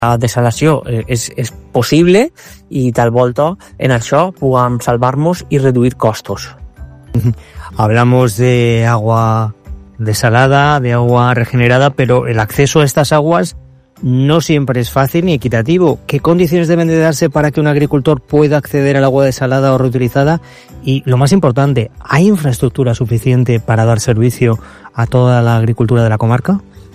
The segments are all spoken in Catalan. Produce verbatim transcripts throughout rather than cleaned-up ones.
la desalació és, és possible y tal volta en això puguem salvar-nos y reduir costos. Hablamos de agua desalada, de agua regenerada, pero el acceso a estas aguas no siempre es fácil ni equitativo. ¿Qué condiciones deben de darse para que un agricultor pueda acceder al agua desalada o reutilizada? Y lo más importante, ¿hay infraestructura suficiente para dar servicio a toda la agricultura de la comarca?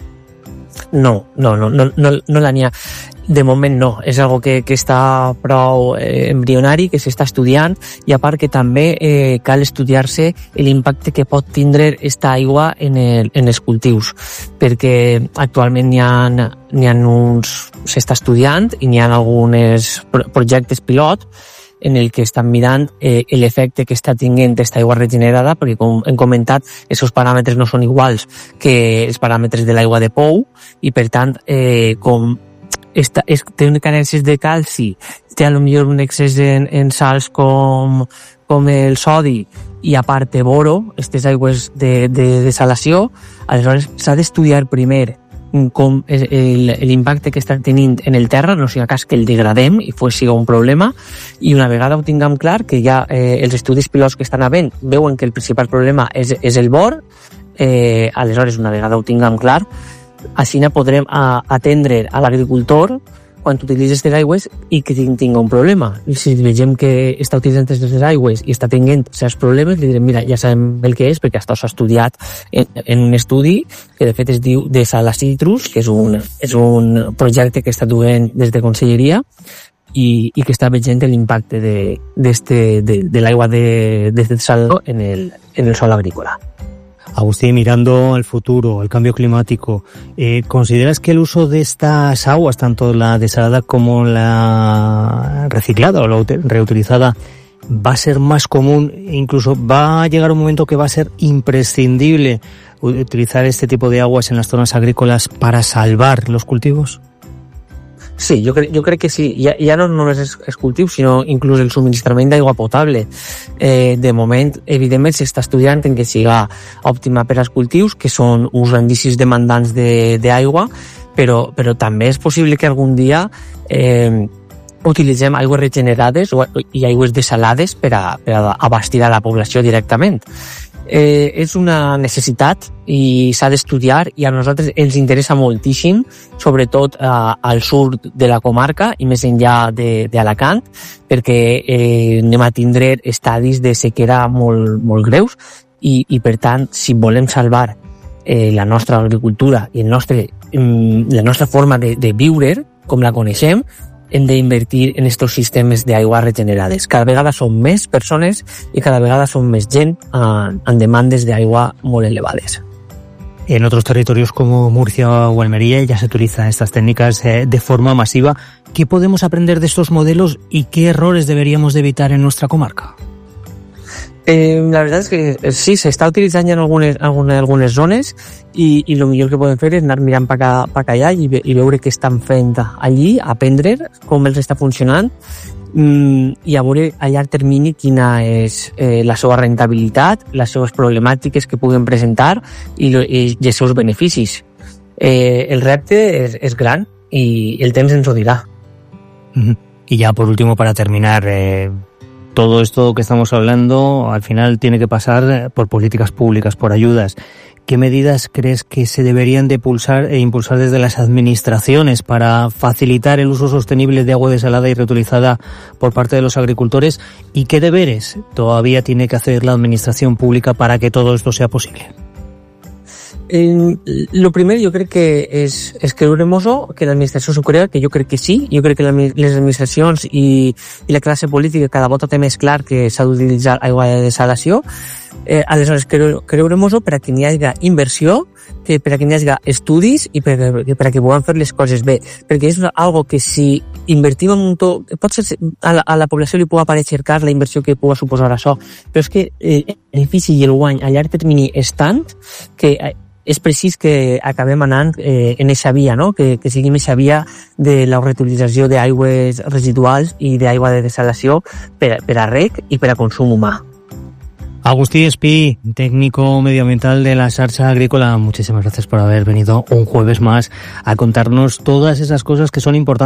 No, no, no, no, no, no la n'hi ha. De moment no, és algo que, que està prou eh, embrionari, que s'està estudiant, i a part que també eh, cal estudiar-se l'impacte que pot tindre esta aigua en, el, en els cultius, perquè actualment n'hi ha, n'hi ha uns... s'està estudiant i n'hi ha alguns projectes pilot en el que estan mirant eh, l'efecte que està tinguent aquesta aigua regenerada, perquè com hem comentat, aquests paràmetres no són iguals que els paràmetres de l'aigua de pou, i per tant, eh, com esta, es, té un carències de calci, té a lo millor un excés en, en sals com, com el sodi, i a part de boro, aquestes aigües de, de desalació, aleshores s'ha d'estudiar primer com l'impacte que està tenint en el terra, no sigui cas que el degradem i fos siga un problema, i una vegada ho tinguem clar, que ja eh, els estudis pilots que estan havent veuen que el principal problema és, és el bor, eh, aleshores una vegada ho tinguem clar, així podrem a, atendre a l'agricultor quan utilitza aquestes aigües i que tinga un problema. I si vegem que està utilitzant aquestes aigües i està tenint certs problemes, li direm, mira, ja sabem el que és, perquè això s'ha estudiat en, en un estudi que de fet es diu Desala Citrus, que és un, és un projecte que està duent des de Conselleria i, i que està veient l'impacte de, de, de, de l'aigua de, de desalació en el, en el sòl agrícola. Agustín, mirando al futuro, al cambio climático, eh, ¿consideras que el uso de estas aguas, tanto la desalada como la reciclada o la reutilizada, va a ser más común? Incluso va a llegar un momento que va a ser imprescindible utilizar este tipo de aguas en las zonas agrícolas para salvar los cultivos? Sí, jo crec, jo crec que sí. Ja, ja no només és, és cultiu, sinó inclús el subministrament d'aigua potable. Eh, de moment, evidentment, s'està estudiant en que siga òptima per als cultius, que són uns grandíssims demandants d'aigua, de, però, però també és possible que algun dia eh, utilitzem aigües regenerades o, i aigües desalades per a, per a abastir a la població directament. Eh, és una necessitat i s'ha d'estudiar, i a nosaltres ens interessa moltíssim, sobretot eh, al sud de la comarca i més enllà d'Alacant, perquè eh, anem a tindre estadis de sequera molt, molt greus i, i per tant, si volem salvar eh, la nostra agricultura i el nostre, la nostra forma de, de viure com la coneixem, hem d'invertir en estos sistemes d'aigua regenerades. Cada vegada són més persones i cada vegada són més gent en, en demandes d'aigua molt elevades. En otros territorios como Murcia o Almería ya se utilizan estas técnicas eh, de forma masiva. ¿Qué podemos aprender de estos modelos y qué errores deberíamos de evitar en nuestra comarca? Eh, la veritat és que sí, s'està utilitzant ja en algunes, algunes, algunes zones i, i el millor que podem fer és anar mirant per acá, per allà i, ve, i veure què estan fent allí, aprendre com els està funcionant mm, i a veure a llarg termini quina és eh, la seva rentabilitat, les seves problemàtiques que puguen presentar i, i, i els seus beneficis. Eh, el repte és, és gran i el temps ens ho dirà. Mm-hmm. Y ya por último, para terminar, eh... todo esto que estamos hablando al final tiene que pasar por políticas públicas, por ayudas. ¿Qué medidas crees que se deberían de pulsar e impulsar desde las administraciones para facilitar el uso sostenible de agua desalada y reutilizada por parte de los agricultores? ¿Y qué deberes todavía tiene que hacer la administración pública para que todo esto sea posible? Eh, lo primer jo crec que és, és creure-nos-ho, que l'administració s'ho crea, que jo crec que sí, jo crec que les administracions i, i la classe política cada volta té més clar que s'ha d'utilitzar aigua de desalació. Eh, aleshores, creure-nos-ho per a que n'hi hagi inversió, que per a que n'hi hagi estudis i per, per a que puguem fer les coses bé, perquè és algo que si invertim en un to, pot ser a la, a la població li pugui aparèixer car la inversió que pugui suposar això, però és que el benefici i el guany a llarg termini és tant que és precís que acabem anant eh, en aquesta via, no? que, que sigui aquesta via de la reutilització d'aigües residuals i d'aigua de desalació per, per a reg i per a consum humà. Agustí Espí, técnico medioambiental de la Xarxa Agrícola, muchísimas gracias por haber venido un jueves más a contarnos todas esas cosas que son importantes